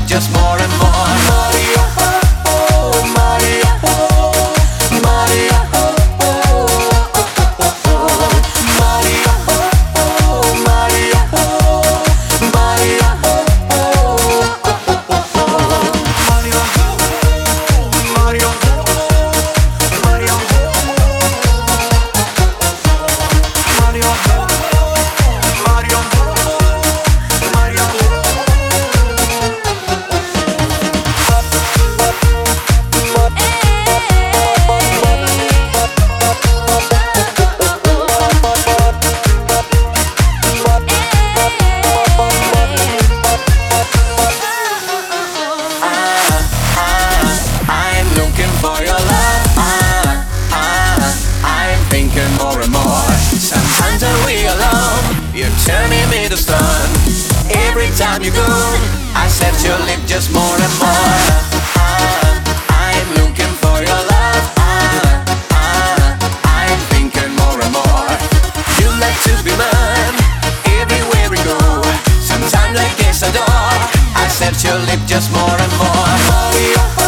just more and more. Maria, oh, Maria, oh, Maria, oh, Maria, oh, Maria, oh, Maria, Mario, Mario, Mario, Mario, Mario. I'm looking for your love. I'm thinking more and more. Sometimes when we alone, you're turning me to stone. Every time you go, I set your lip just more and more. I'm looking for your love. I'm thinking more and more. You like to be mine everywhere we go. Sometimes I guess I don't. I set your lip just more and more. Maria,